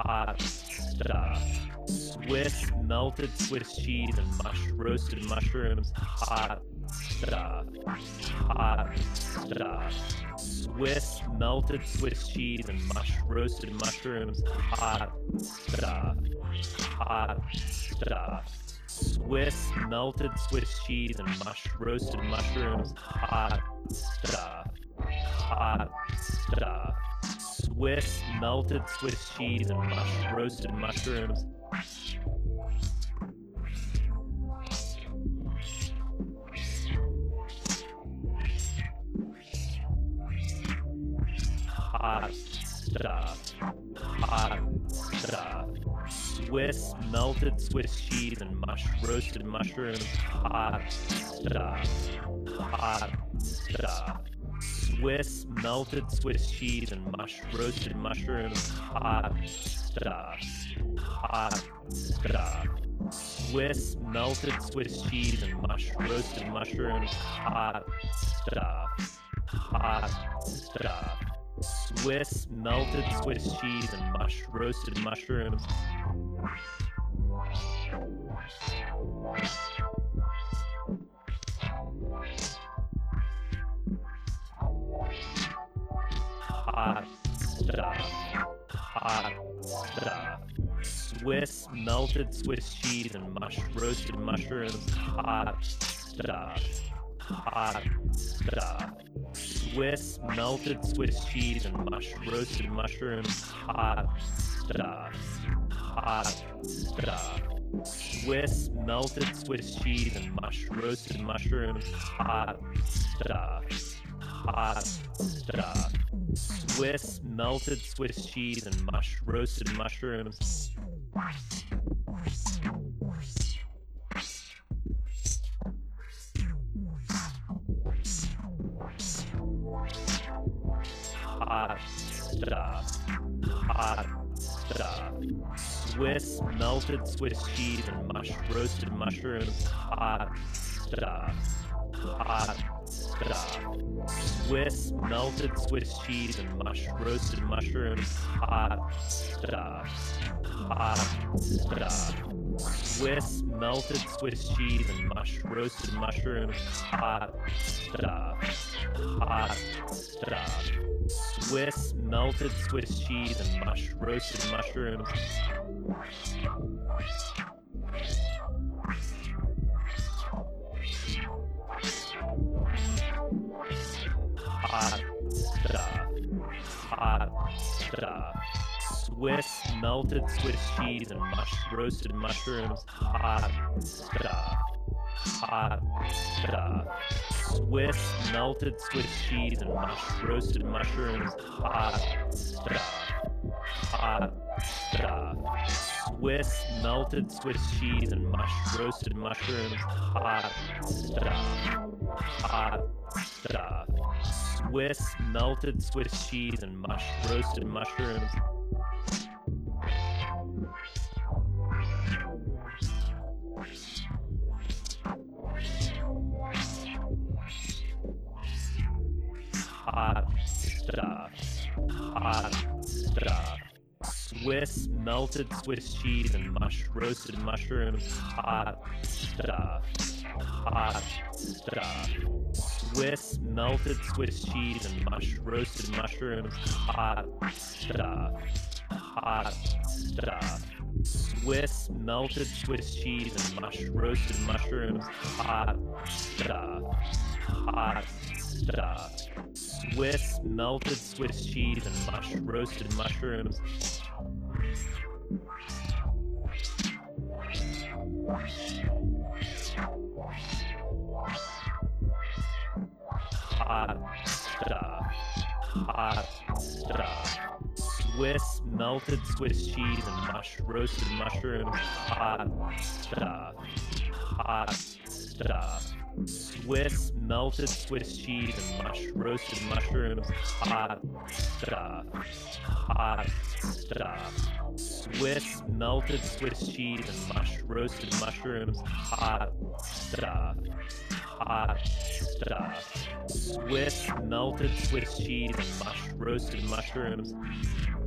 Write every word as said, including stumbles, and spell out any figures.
hot stuff. Swiss melted Swiss cheese and mush roasted mushrooms, hot stuff. Hot stuff. Swiss melted Swiss cheese and mush roasted mushrooms, hot stuff. Hot stuff. Swiss melted Swiss cheese and mush roasted mushrooms, hot stuff. Hot stuff. Swiss melted Swiss cheese and mush roasted mushrooms. Hot stuff. Hot stuff. Swiss melted Swiss cheese and mush roasted mushrooms. Hot stuff. Hot stuff. Swiss melted Swiss cheese and mush roasted mushrooms. Hot stuff. Hot stuff. Swiss melted Swiss cheese and mush roasted mushrooms. Hot stuff. Hot stuff. Swiss melted Swiss cheese and mush roasted mushrooms. Hot stuff. Hot stuff. Swiss melted Swiss cheese and mush roasted mushrooms. Hot stuff. Hot stuff. Swiss melted Swiss cheese and mush roasted mushrooms. Hot stuff. Hot stuff. Swiss melted Swiss cheese and mush roasted mushrooms. Hot stuff. Hot stuff. Swiss melted Swiss cheese and mush roasted mushrooms. Hot stuff. Hot stuff. Swiss melted Swiss cheese and mush roasted mushrooms. Hot stuff. Hot stuff. Swiss melted Swiss cheese and mush roasted mushrooms. Hot stuff. Hot stuff. Swiss melted Swiss cheese and mush roasted mushrooms. Hot stuff. Hot stuff. Swiss melted Swiss cheese and mush roasted mushrooms. Hot stuff. Hot stuff. Swiss melted Swiss cheese and mush roasted mushrooms. Hot stuff. Hot stuff. Swiss melted Swiss cheese and mush roasted mushrooms. Hot stuff. Hot stuff. Swiss melted Swiss cheese and mush roasted mushrooms. Hot stuff. Hot stuff. Swiss melted Swiss cheese and mush roasted mushrooms. Hot stuff. Hot stuff. Swiss melted Swiss cheese and mush roasted mushrooms. Hot stuff. Hot stuff. Swiss melted Swiss cheese and mush roasted mushrooms. Hot stuff. Hot stuff. Swiss melted Swiss cheese and mush roasted mushrooms. Hot stuff. Hot stuff. Swiss melted Swiss cheese and mush roasted mushrooms. Hot stuff. Hot stuff. Swiss melted Swiss cheese and mush roasted mushrooms. Hot stuff. Hot stuff. Swiss melted Swiss cheese and mush roasted mushrooms. Hot stuff. Hot stuff. Swiss melted Swiss cheese and mush roasted mushrooms. Hot stuff. Hot stuff. Swiss melted Swiss cheese and mush roasted mushrooms.